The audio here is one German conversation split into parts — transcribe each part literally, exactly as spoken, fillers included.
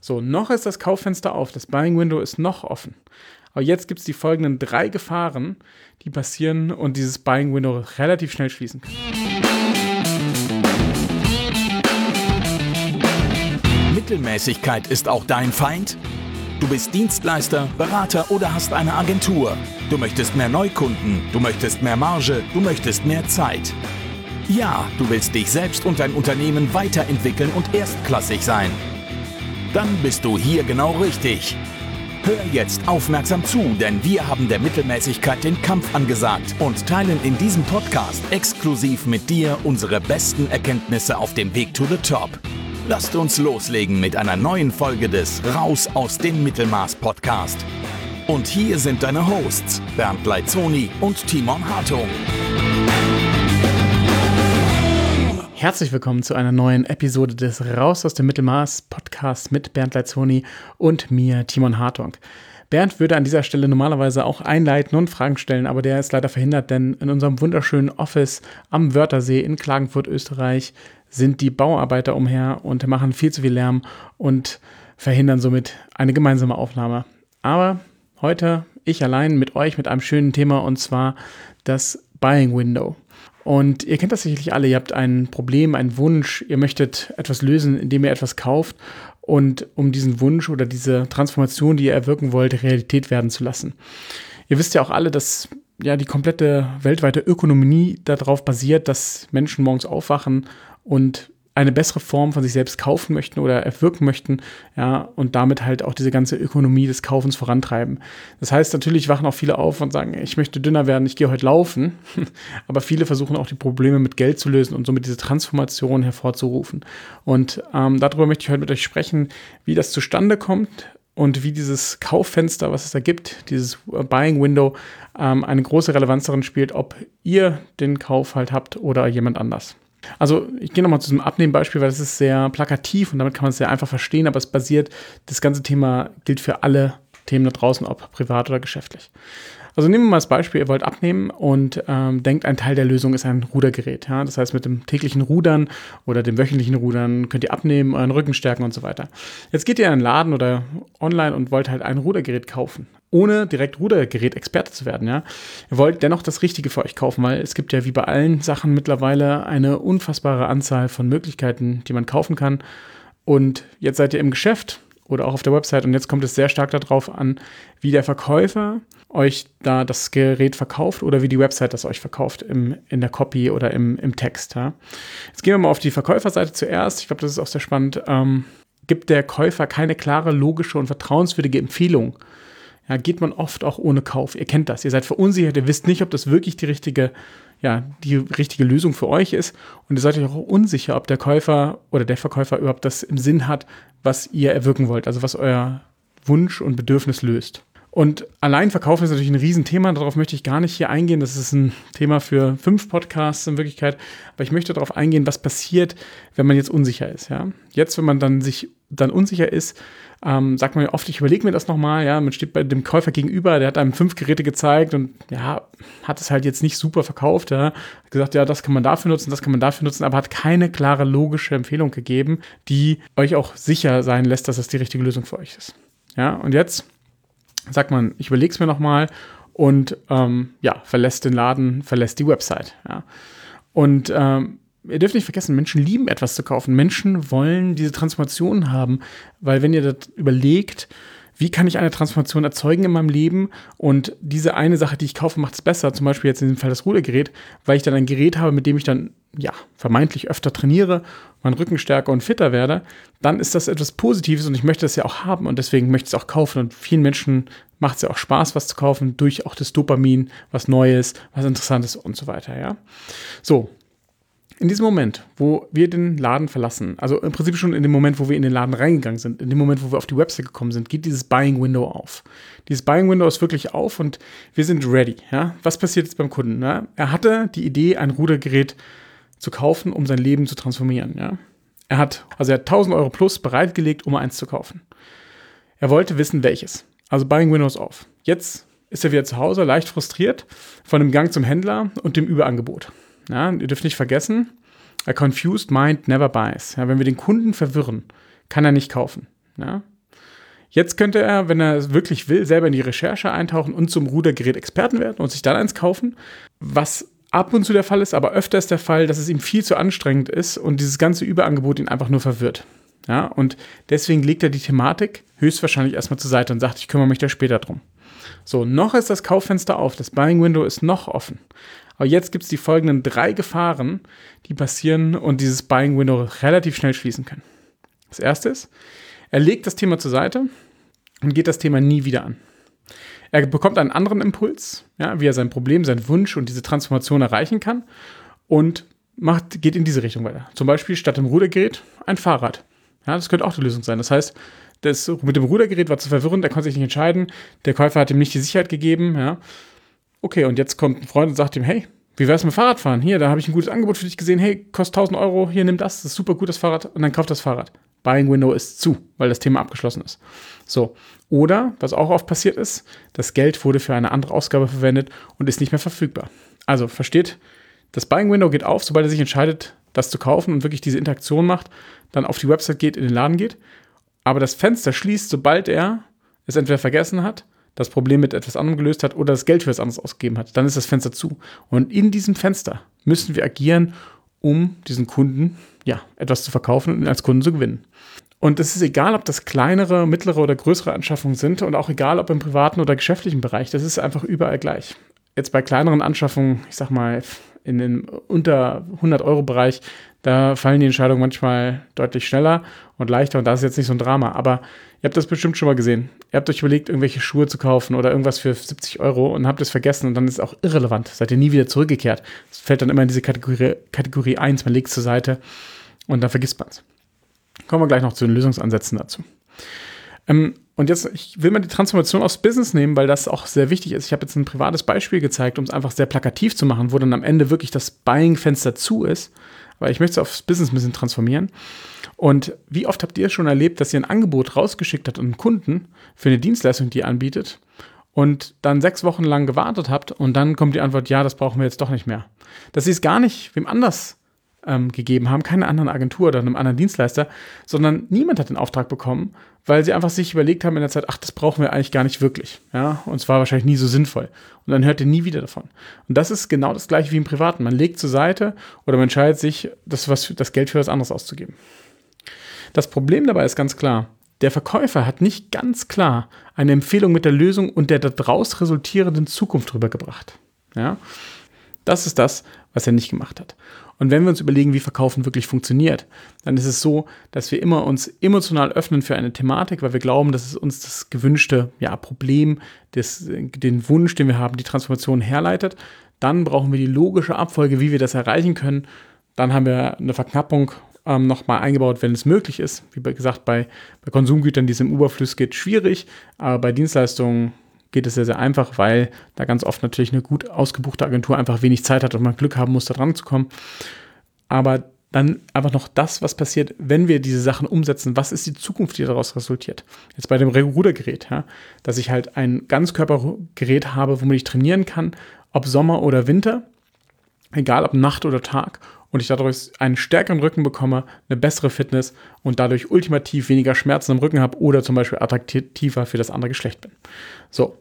So, noch ist das Kauffenster auf, das Buying Window ist noch offen. Aber jetzt gibt es die folgenden drei Gefahren, die passieren und dieses Buying Window relativ schnell schließen kann. Mittelmäßigkeit ist auch dein Feind? Du bist Dienstleister, Berater oder hast eine Agentur. Du möchtest mehr Neukunden, du möchtest mehr Marge, du möchtest mehr Zeit. Ja, du willst dich selbst und dein Unternehmen weiterentwickeln und erstklassig sein. Dann bist du hier genau richtig. Hör jetzt aufmerksam zu, denn wir haben der Mittelmäßigkeit den Kampf angesagt und teilen in diesem Podcast exklusiv mit dir unsere besten Erkenntnisse auf dem Weg to the Top. Lasst uns loslegen mit einer neuen Folge des Raus aus dem Mittelmaß Podcast. Und hier sind deine Hosts Bernd Leitzoni und Timon Hartung. Herzlich willkommen zu einer neuen Episode des Raus aus dem Mittelmaß Podcasts mit Bernd Leitzoni und mir, Timon Hartung. Bernd würde an dieser Stelle normalerweise auch einleiten und Fragen stellen, aber der ist leider verhindert, denn in unserem wunderschönen Office am Wörthersee in Klagenfurt, Österreich, sind die Bauarbeiter umher und machen viel zu viel Lärm und verhindern somit eine gemeinsame Aufnahme. Aber heute ich allein mit euch mit einem schönen Thema, und zwar das Buying Window. Und ihr kennt das sicherlich alle, ihr habt ein Problem, einen Wunsch, ihr möchtet etwas lösen, indem ihr etwas kauft, und um diesen Wunsch oder diese Transformation, die ihr erwirken wollt, Realität werden zu lassen. Ihr wisst ja auch alle, dass ja die komplette weltweite Ökonomie darauf basiert, dass Menschen morgens aufwachen und eine bessere Form von sich selbst kaufen möchten oder erwirken möchten, ja, und damit halt auch diese ganze Ökonomie des Kaufens vorantreiben. Das heißt, natürlich wachen auch viele auf und sagen, ich möchte dünner werden, ich gehe heute laufen, aber viele versuchen auch die Probleme mit Geld zu lösen und somit diese Transformation hervorzurufen. Und ähm, darüber möchte ich heute mit euch sprechen, wie das zustande kommt und wie dieses Kauffenster, was es da gibt, dieses Buying Window, ähm, eine große Relevanz darin spielt, ob ihr den Kauf halt habt oder jemand anders. Also ich gehe nochmal zu diesem Abnehmen-Beispiel, weil das ist sehr plakativ und damit kann man es sehr einfach verstehen, aber es basiert, das ganze Thema gilt für alle Themen da draußen, ob privat oder geschäftlich. Also nehmen wir mal das Beispiel, ihr wollt abnehmen und ähm, denkt, ein Teil der Lösung ist ein Rudergerät. Ja? Das heißt, mit dem täglichen Rudern oder dem wöchentlichen Rudern könnt ihr abnehmen, euren Rücken stärken und so weiter. Jetzt geht ihr in einen Laden oder online und wollt halt ein Rudergerät kaufen, ohne direkt Rudergerät-Experte zu werden. Ja? Ihr wollt dennoch das Richtige für euch kaufen, weil es gibt ja wie bei allen Sachen mittlerweile eine unfassbare Anzahl von Möglichkeiten, die man kaufen kann. Und jetzt seid ihr im Geschäft oder auch auf der Website und jetzt kommt es sehr stark darauf an, wie der Verkäufer euch da das Gerät verkauft oder wie die Website das euch verkauft im, in der Copy oder im, im Text. Ja. Jetzt gehen wir mal auf die Verkäuferseite zuerst. Ich glaube, das ist auch sehr spannend. Ähm, gibt der Käufer keine klare, logische und vertrauenswürdige Empfehlung, ja, geht man oft auch ohne Kauf. Ihr kennt das. Ihr seid verunsichert. Ihr wisst nicht, ob das wirklich die richtige, ja, die richtige Lösung für euch ist. Und ihr seid euch auch unsicher, ob der Käufer oder der Verkäufer überhaupt das im Sinn hat, was ihr erwirken wollt. Also was euer Wunsch und Bedürfnis löst. Und allein Verkaufen ist natürlich ein Riesenthema, darauf möchte ich gar nicht hier eingehen. Das ist ein Thema für fünf Podcasts in Wirklichkeit. Aber ich möchte darauf eingehen, was passiert, wenn man jetzt unsicher ist. Ja? Jetzt, wenn man dann sich dann unsicher ist, ähm, sagt man ja oft, ich überlege mir das nochmal. Ja? Man steht bei dem Käufer gegenüber, der hat einem fünf Geräte gezeigt und ja, hat es halt jetzt nicht super verkauft. Ja? Hat gesagt, ja, das kann man dafür nutzen, das kann man dafür nutzen, aber hat keine klare, logische Empfehlung gegeben, die euch auch sicher sein lässt, dass das die richtige Lösung für euch ist. Ja? Und jetzt sagt man, ich überlege es mir nochmal und ähm, ja, verlässt den Laden, verlässt die Website. Ja. Und ähm, ihr dürft nicht vergessen, Menschen lieben etwas zu kaufen. Menschen wollen diese Transformation haben, weil wenn ihr das überlegt, wie kann ich eine Transformation erzeugen in meinem Leben und diese eine Sache, die ich kaufe, macht es besser, zum Beispiel jetzt in dem Fall das Rudergerät, weil ich dann ein Gerät habe, mit dem ich dann ja vermeintlich öfter trainiere, meinen Rücken stärker und fitter werde, dann ist das etwas Positives und ich möchte das ja auch haben und deswegen möchte ich es auch kaufen und vielen Menschen macht es ja auch Spaß, was zu kaufen, durch auch das Dopamin, was Neues, was Interessantes und so weiter, ja. So, in diesem Moment, wo wir den Laden verlassen, also im Prinzip schon in dem Moment, wo wir in den Laden reingegangen sind, in dem Moment, wo wir auf die Website gekommen sind, geht dieses Buying Window auf. Dieses Buying Window ist wirklich auf und wir sind ready. Ja? Was passiert jetzt beim Kunden? Ja? Er hatte die Idee, ein Rudergerät zu kaufen, um sein Leben zu transformieren. Ja? Er hat, also er hat tausend Euro plus bereitgelegt, um eins zu kaufen. Er wollte wissen, welches. Also Buying Window ist auf. Jetzt ist er wieder zu Hause, leicht frustriert von dem Gang zum Händler und dem Überangebot. Ja, ihr dürft nicht vergessen, a confused mind never buys. Ja, wenn wir den Kunden verwirren, kann er nicht kaufen. Ja? Jetzt könnte er, wenn er es wirklich will, selber in die Recherche eintauchen und zum Rudergerät-Experten werden und sich dann eins kaufen, was ab und zu der Fall ist, aber öfter ist der Fall, dass es ihm viel zu anstrengend ist und dieses ganze Überangebot ihn einfach nur verwirrt. Ja, und deswegen legt er die Thematik höchstwahrscheinlich erstmal zur Seite und sagt, ich kümmere mich da später drum. So, noch ist das Kauffenster auf, das Buying Window ist noch offen. Aber jetzt gibt es die folgenden drei Gefahren, die passieren und dieses Buying Window relativ schnell schließen können. Das erste ist, er legt das Thema zur Seite und geht das Thema nie wieder an. Er bekommt einen anderen Impuls, ja, wie er sein Problem, seinen Wunsch und diese Transformation erreichen kann und macht, geht in diese Richtung weiter. Zum Beispiel statt dem Rudergerät ein Fahrrad. Ja, das könnte auch die Lösung sein. Das heißt, das mit dem Rudergerät war zu verwirrend, er konnte sich nicht entscheiden, der Käufer hat ihm nicht die Sicherheit gegeben. Ja. Okay, und jetzt kommt ein Freund und sagt ihm, hey, wie wär's mit Fahrradfahren? Hier, da habe ich ein gutes Angebot für dich gesehen. Hey, kostet tausend Euro, hier, nimm das, das ist super gut, das Fahrrad. Und dann kauft das Fahrrad. Buying Window ist zu, weil das Thema abgeschlossen ist. So. Oder, was auch oft passiert ist, das Geld wurde für eine andere Ausgabe verwendet und ist nicht mehr verfügbar. Also, versteht, das Buying Window geht auf, sobald er sich entscheidet, das zu kaufen und wirklich diese Interaktion macht, dann auf die Website geht, in den Laden geht. Aber das Fenster schließt, sobald er es entweder vergessen hat, das Problem mit etwas anderem gelöst hat oder das Geld für etwas anderes ausgegeben hat. Dann ist das Fenster zu. Und in diesem Fenster müssen wir agieren, um diesen Kunden ja, etwas zu verkaufen und ihn als Kunden zu gewinnen. Und es ist egal, ob das kleinere, mittlere oder größere Anschaffungen sind und auch egal, ob im privaten oder geschäftlichen Bereich, das ist einfach überall gleich. Jetzt bei kleineren Anschaffungen, ich sag mal, in den unter hundert Euro Bereich, da fallen die Entscheidungen manchmal deutlich schneller und leichter und da ist jetzt nicht so ein Drama. Aber ihr habt das bestimmt schon mal gesehen. Ihr habt euch überlegt, irgendwelche Schuhe zu kaufen oder irgendwas für siebzig Euro und habt es vergessen und dann ist es auch irrelevant. Seid ihr nie wieder zurückgekehrt. Es fällt dann immer in diese Kategorie, Kategorie eins, man legt es zur Seite und dann vergisst man es. Kommen wir gleich noch zu den Lösungsansätzen dazu. Ähm, und jetzt, ich will mal die Transformation aufs Business nehmen, weil das auch sehr wichtig ist. Ich habe jetzt ein privates Beispiel gezeigt, um es einfach sehr plakativ zu machen, wo dann am Ende wirklich das Buying-Fenster zu ist. Aber ich möchte es aufs Business ein bisschen transformieren. Und wie oft habt ihr schon erlebt, dass ihr ein Angebot rausgeschickt habt an einen Kunden für eine Dienstleistung, die ihr anbietet und dann sechs Wochen lang gewartet habt und dann kommt die Antwort, ja, das brauchen wir jetzt doch nicht mehr. Dass sie es gar nicht wem anders ähm, gegeben haben, keine anderen Agentur oder einem anderen Dienstleister, sondern niemand hat den Auftrag bekommen, weil sie einfach sich überlegt haben in der Zeit, ach, das brauchen wir eigentlich gar nicht wirklich. Ja? Und es war wahrscheinlich nie so sinnvoll. Und dann hört ihr nie wieder davon. Und das ist genau das Gleiche wie im Privaten. Man legt zur Seite oder man entscheidet sich, das, was, das Geld für was anderes auszugeben. Das Problem dabei ist ganz klar, der Verkäufer hat nicht ganz klar eine Empfehlung mit der Lösung und der daraus resultierenden Zukunft rübergebracht. Ja? Das ist das, was er nicht gemacht hat. Und wenn wir uns überlegen, wie Verkaufen wirklich funktioniert, dann ist es so, dass wir immer uns emotional öffnen für eine Thematik, weil wir glauben, dass es uns das gewünschte ja, Problem, das, den Wunsch, den wir haben, die Transformation herleitet. Dann brauchen wir die logische Abfolge, wie wir das erreichen können. Dann haben wir eine Verknappung ähm, nochmal eingebaut, wenn es möglich ist. Wie gesagt, bei, bei Konsumgütern, die es im Überfluss geht, schwierig, aber bei Dienstleistungen geht es sehr, sehr einfach, weil da ganz oft natürlich eine gut ausgebuchte Agentur einfach wenig Zeit hat und man Glück haben muss, da dran zu kommen. Aber dann einfach noch das, was passiert, wenn wir diese Sachen umsetzen. Was ist die Zukunft, die daraus resultiert? Jetzt bei dem Rudergerät, ja, dass ich halt ein Ganzkörpergerät habe, womit ich trainieren kann, ob Sommer oder Winter, egal ob Nacht oder Tag, und ich dadurch einen stärkeren Rücken bekomme, eine bessere Fitness und dadurch ultimativ weniger Schmerzen im Rücken habe oder zum Beispiel attraktiver für das andere Geschlecht bin. So.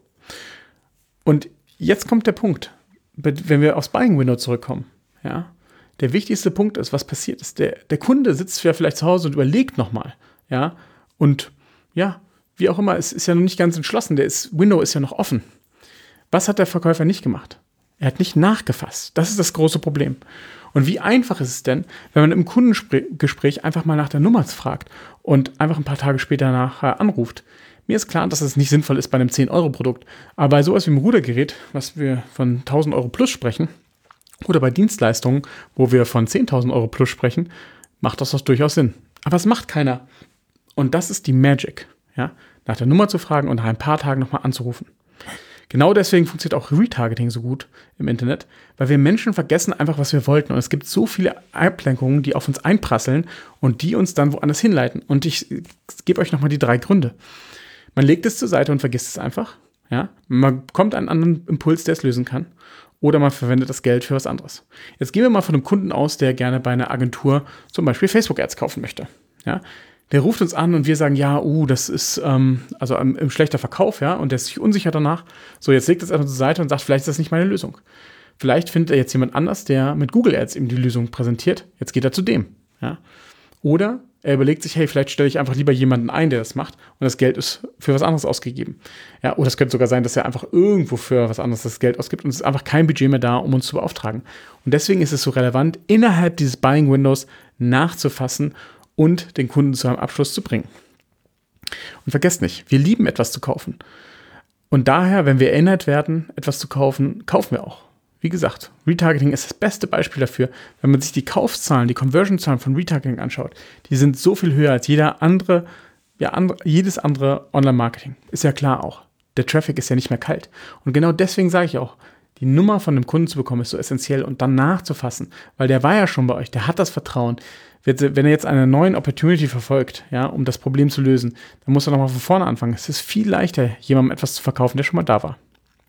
Und jetzt kommt der Punkt, wenn wir aufs Buying Window zurückkommen. Ja, der wichtigste Punkt ist, was passiert ist. Der, der Kunde sitzt ja vielleicht zu Hause und überlegt nochmal. Ja, und ja, wie auch immer, es ist ja noch nicht ganz entschlossen. Der ist, Window ist ja noch offen. Was hat der Verkäufer nicht gemacht? Er hat nicht nachgefasst. Das ist das große Problem. Und wie einfach ist es denn, wenn man im Kundengespräch einfach mal nach der Nummer fragt und einfach ein paar Tage später nachher anruft? Mir ist klar, dass es nicht sinnvoll ist bei einem zehn Euro Produkt, aber bei sowas wie einem Rudergerät, was wir von tausend Euro plus sprechen, oder bei Dienstleistungen, wo wir von zehntausend Euro plus sprechen, macht das doch durchaus Sinn. Aber es macht keiner. Und das ist die Magic, ja? Nach der Nummer zu fragen und nach ein paar Tagen nochmal anzurufen. Genau deswegen funktioniert auch Retargeting so gut im Internet, weil wir Menschen vergessen einfach, was wir wollten. Und es gibt so viele Ablenkungen, die auf uns einprasseln und die uns dann woanders hinleiten. Und ich gebe euch nochmal die drei Gründe. Man legt es zur Seite und vergisst es einfach. Ja? Man bekommt einen anderen Impuls, der es lösen kann. Oder man verwendet das Geld für was anderes. Jetzt gehen wir mal von einem Kunden aus, der gerne bei einer Agentur zum Beispiel Facebook-Ads kaufen möchte. Ja? Der ruft uns an und wir sagen, ja, uh, das ist ähm, also im, im schlechter Verkauf, ja, und der ist sich unsicher danach. So, jetzt legt es einfach zur Seite und sagt, vielleicht ist das nicht meine Lösung. Vielleicht findet er jetzt jemand anders, der mit Google Ads ihm die Lösung präsentiert. Jetzt geht er zu dem, ja. Oder er überlegt sich, hey, vielleicht stelle ich einfach lieber jemanden ein, der das macht und das Geld ist für was anderes ausgegeben. Ja, oder es könnte sogar sein, dass er einfach irgendwo für was anderes das Geld ausgibt und es ist einfach kein Budget mehr da, um uns zu beauftragen. Und deswegen ist es so relevant, innerhalb dieses Buying Windows nachzufassen und den Kunden zu einem Abschluss zu bringen. Und vergesst nicht, wir lieben etwas zu kaufen. Und daher, wenn wir erinnert werden, etwas zu kaufen, kaufen wir auch. Wie gesagt, Retargeting ist das beste Beispiel dafür. Wenn man sich die Kaufzahlen, die Conversion-Zahlen von Retargeting anschaut, die sind so viel höher als jeder andere, ja, andere, jedes andere Online-Marketing. Ist ja klar auch. Der Traffic ist ja nicht mehr kalt. Und genau deswegen sage ich auch, die Nummer von dem Kunden zu bekommen, ist so essentiell und dann nachzufassen, weil der war ja schon bei euch, der hat das Vertrauen. Wenn er jetzt eine neue Opportunity verfolgt, ja, um das Problem zu lösen, dann muss er nochmal von vorne anfangen. Es ist viel leichter, jemandem etwas zu verkaufen, der schon mal da war.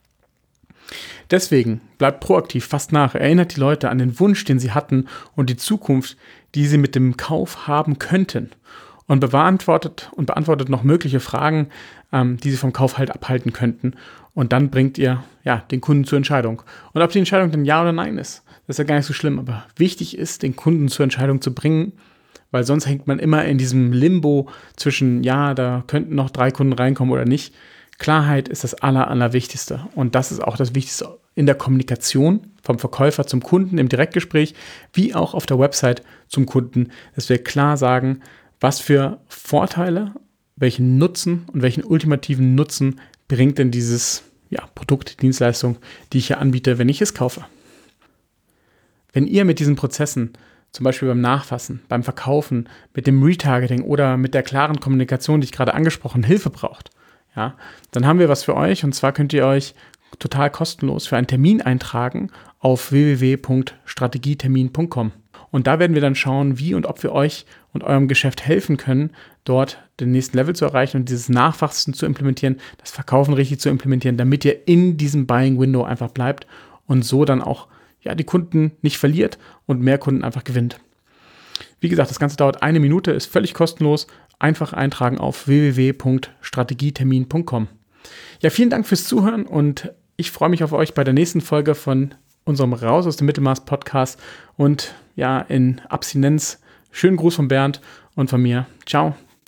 Deswegen bleibt proaktiv, fasst nach, erinnert die Leute an den Wunsch, den sie hatten und die Zukunft, die sie mit dem Kauf haben könnten. Und beantwortet und beantwortet noch mögliche Fragen, ähm, die sie vom Kauf halt abhalten könnten. Und dann bringt ihr ja, den Kunden zur Entscheidung. Und ob die Entscheidung dann Ja oder Nein ist, das ist ja gar nicht so schlimm. Aber wichtig ist, den Kunden zur Entscheidung zu bringen, weil sonst hängt man immer in diesem Limbo zwischen, ja, da könnten noch drei Kunden reinkommen oder nicht. Klarheit ist das Aller, Allerwichtigste. Und das ist auch das Wichtigste in der Kommunikation vom Verkäufer zum Kunden im Direktgespräch, wie auch auf der Website zum Kunden, dass wir klar sagen, was für Vorteile, welchen Nutzen und welchen ultimativen Nutzen bringt denn dieses ja, Produkt, Dienstleistung, die ich hier anbiete, wenn ich es kaufe. Wenn ihr mit diesen Prozessen, zum Beispiel beim Nachfassen, beim Verkaufen, mit dem Retargeting oder mit der klaren Kommunikation, die ich gerade angesprochen, Hilfe braucht, ja, dann haben wir was für euch und zwar könnt ihr euch total kostenlos für einen Termin eintragen auf w w w punkt strategietermin punkt com. Und da werden wir dann schauen, wie und ob wir euch und eurem Geschäft helfen können, dort den nächsten Level zu erreichen und dieses Nachfassen zu implementieren, das Verkaufen richtig zu implementieren, damit ihr in diesem Buying Window einfach bleibt und so dann auch ja, die Kunden nicht verliert und mehr Kunden einfach gewinnt. Wie gesagt, das Ganze dauert eine Minute, ist völlig kostenlos. Einfach eintragen auf w w w punkt strategietermin punkt com. Ja, vielen Dank fürs Zuhören und ich freue mich auf euch bei der nächsten Folge von unserem Raus aus dem Mittelmaß Podcast und ja, in Abstinenz. Schönen Gruß von Bernd und von mir. Ciao.